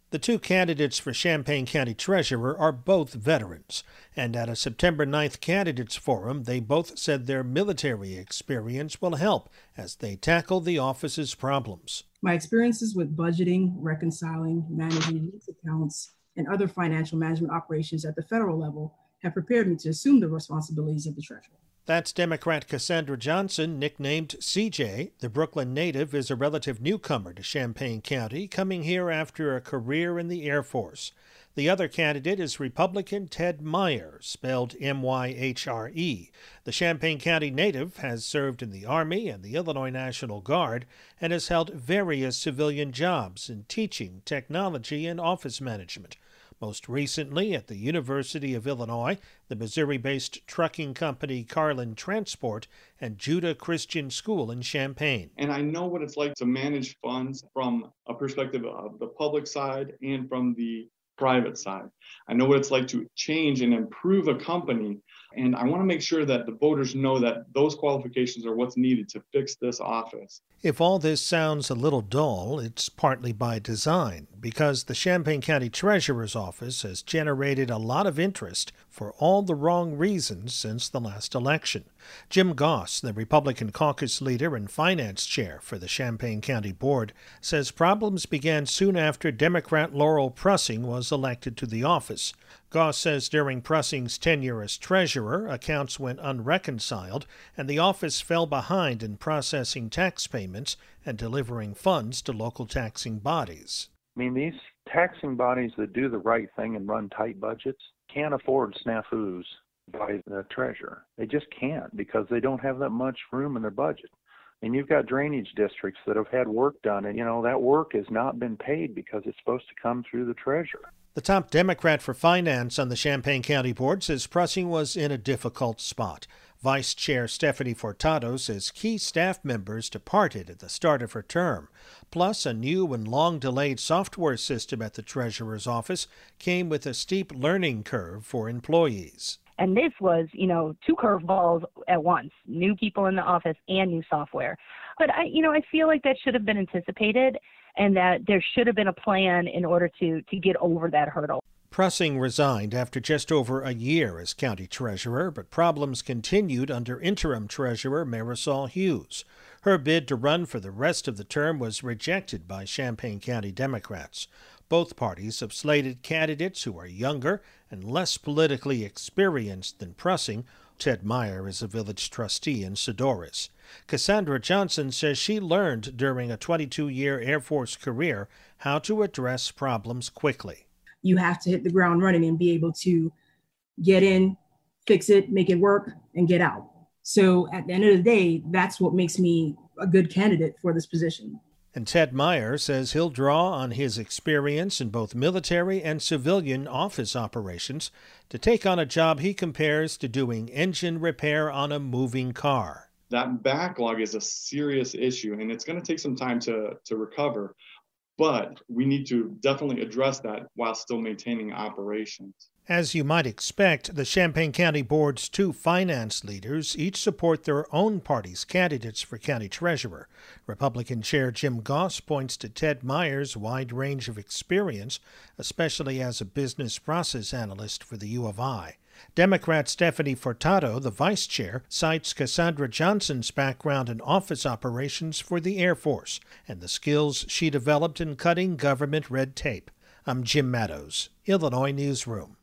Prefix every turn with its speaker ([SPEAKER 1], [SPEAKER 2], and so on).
[SPEAKER 1] The two candidates for Champaign County Treasurer are both veterans, and at a September 9th candidates forum, they both said their military experience will help as they tackle the office's problems.
[SPEAKER 2] My experiences with budgeting, reconciling, managing accounts, and other financial management operations at the federal level have prepared me to assume the responsibilities of the treasurer.
[SPEAKER 1] That's Democrat Cassandra Johnson, nicknamed CJ. The Brooklyn native is a relative newcomer to Champaign County, coming here after a career in the Air Force. The other candidate is Republican Ted Myhre, spelled M-Y-H-R-E. The Champaign County native has served in the Army and the Illinois National Guard and has held various civilian jobs in teaching, technology, and office management. Most recently at the University of Illinois, the Missouri-based trucking company Carlin Transport, and Judah Christian School in Champaign.
[SPEAKER 3] And I know what it's like to manage funds from a perspective of the public side and from the private side. I know what it's like to change and improve a company, and I want to make sure that the voters know that those qualifications are what's needed to fix this office.
[SPEAKER 1] If all this sounds a little dull, it's partly by design, because the Champaign County Treasurer's Office has generated a lot of interest for all the wrong reasons since the last election. Jim Goss, the Republican caucus leader and finance chair for the Champaign County Board, says problems began soon after Democrat Laurel Prussing was elected to the office. Goss says during Prussing's tenure as treasurer, accounts went unreconciled, and the office fell behind in processing tax payments and delivering funds to local taxing bodies.
[SPEAKER 4] I mean, these taxing bodies that do the right thing and run tight budgets can't afford snafus by the treasurer. They just can't because they don't have that much room in their budget. And you've got drainage districts that have had work done, and, that work has not been paid because it's supposed to come through the treasurer.
[SPEAKER 1] The top Democrat for finance on the Champaign County Board says Prussing was in a difficult spot. Vice Chair Stephanie Furtado says key staff members departed at the start of her term. Plus, a new and long-delayed software system at the treasurer's office came with a steep learning curve for employees.
[SPEAKER 5] And this was, two curveballs at once, new people in the office and new software. But I feel like that should have been anticipated and that there should have been a plan in order to get over that hurdle.
[SPEAKER 1] Prussing resigned after just over a year as county treasurer, but problems continued under interim treasurer Marisol Hughes. Her bid to run for the rest of the term was rejected by Champaign County Democrats. Both parties have slated candidates who are younger and less politically experienced than Prussing. Ted Myhre is a village trustee in Sedoris. Cassandra Johnson says she learned during a 22-year Air Force career how to address problems quickly.
[SPEAKER 2] You have to hit the ground running and be able to get in, fix it, make it work, and get out. So at the end of the day, that's what makes me a good candidate for this position.
[SPEAKER 1] And Ted Myhre says he'll draw on his experience in both military and civilian office operations to take on a job he compares to doing engine repair on a moving car.
[SPEAKER 3] That backlog is a serious issue, and it's going to take some time to recover. But we need to definitely address that while still maintaining operations.
[SPEAKER 1] As you might expect, the Champaign County Board's two finance leaders each support their own party's candidates for county treasurer. Republican Chair Jim Goss points to Ted Myhre's wide range of experience, especially as a business process analyst for the U of I. Democrat Stephanie Furtado, the vice chair, cites Cassandra Johnson's background in office operations for the Air Force and the skills she developed in cutting government red tape. I'm Jim Meadows, Illinois Newsroom.